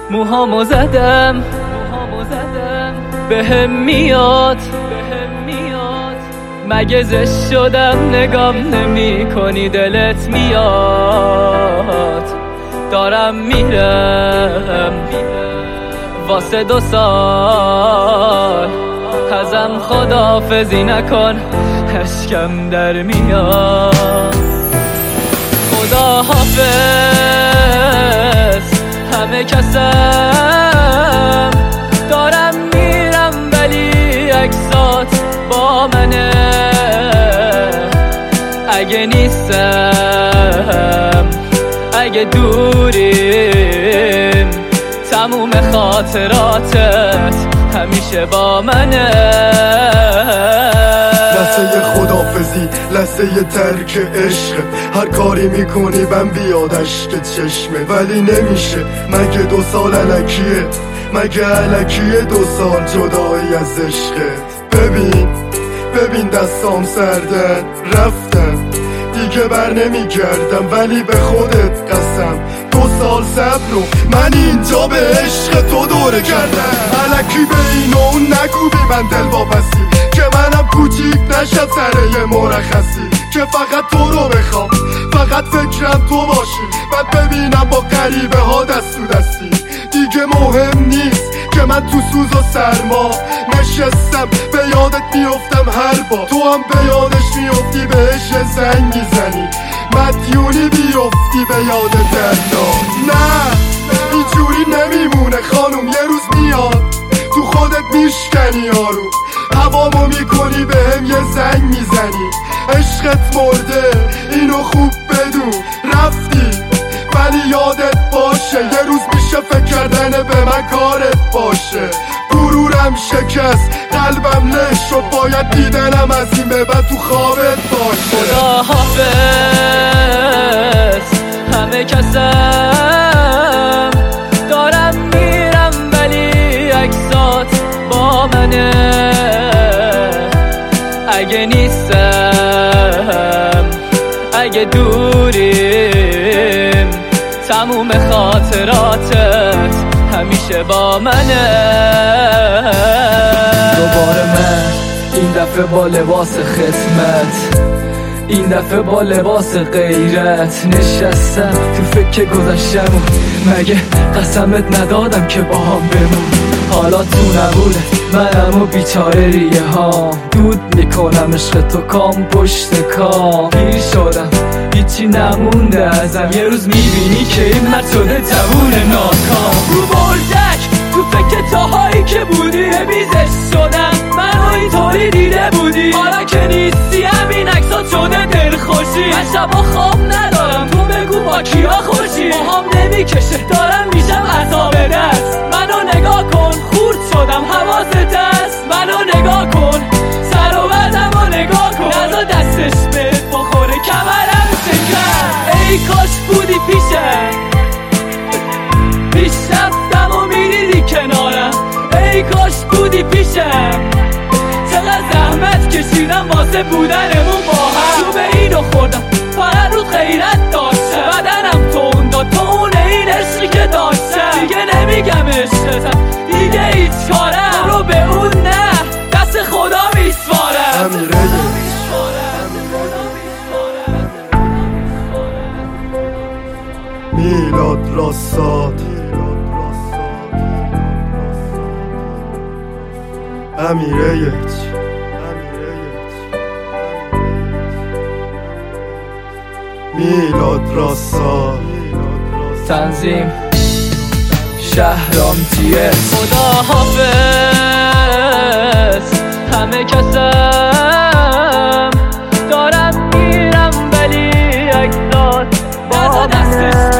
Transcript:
موهامو زدم بهم میاد مگه زشت شدم نگام نمی کنی دلت میاد دارم میرم واسه 2 سال ازم خداحافظی نکن اشکم در میاد خدا حافظ همه کسم دارم میرم ولی عکسات با منه اگه نیستم اگه دوریم تموم خاطراتت همیشه با منه لحظه خدافزی لحظه ترک عشق هر کاری میکنی من بیاد اشک چشمه ولی نمیشه مگه 2 سال الکیه مگه الکیه 2 سال جدایی از عشقت ببین دستام سردن رفتم دیگه بر نمیگردم ولی به خودت قسم 2 سال صبر رو من اینجا به عشق تو دوره کردم الکی به این و اون نگو بی من دل واپسی که منم کوچیک نشد سر یه مرخصی که فقط تو رو بخوام فقط فکرم تو باشی بعد ببینم با غریبه ها دست تو دستی دیگه مهم نیست که من تو سوز و سرما نشستم به یادت میفتم هر بار تو هم به یادش میفتی بهش زنگ میزنی مدیونی بیفتی به یاد دردا نه اینجوری نمیمونه خانوم یه روز میاد تو خودت میشکنی یارو هوامو میکنی بهم یه زنگ میزنی عشقت مرده اینو خوب بدون رفتی ولی یادت باشه یه روز میشه فکر کردن به من کارت باشه غرورم شکست قلبم لش شد باید دیدنم از این به بعد تو خوابت باشه خدا حافظ همه کسم دارم میرم ولی عکسات با منه اگه نیستم اگه دوریم تموم خاطراتت همیشه با منه دوباره من این دفعه با لباس خدمت این دفعه با لباس غیرت نشستم تو فکر گذشتم و مگه قسمت ندادم که با هم بمون حالا تو نبوده منم و بیچاره ریه ها دود میکنم عشق تو کام پشت کام پیر شدم هیچی نمونده ازم یه روز میبینی که این مرد شده جوون ناکام رو بردک تو فکر تاهایی که بودی بیزش شدم منو اینطوری دیده بودی حالا که نیستی همین عکسات شده دلخوشی من شبا خواب ندارم تو بگو با کیا خوشی ماهام نمیکشه دارم میشم عذاب دست منو نگاه کن خورد شدم حواست هست منو نگاه کن سر و بدم و نگاه کن نزا دستش بهت بخوره کمرم شکر ای کاش بودی پیشم پیش رفتم و میریدی کنارم ای کاش بودی پیشم چقدر زحمت کشیدم واسه بودنمون با هم تو به اینو خوردم فقط رود غیرت داشته بدنم تون داد تو اونه این عشقی که داشتم دیگه نمیگم عشقتم دیگه هیچ کارم رو به اون نه دست خدا میسپارم میلاد راستاد امیرهیت میلاد راستاد تنظیم شهرام TS خدا حافظ همه کسم دارم میرم ولی عکسات با منه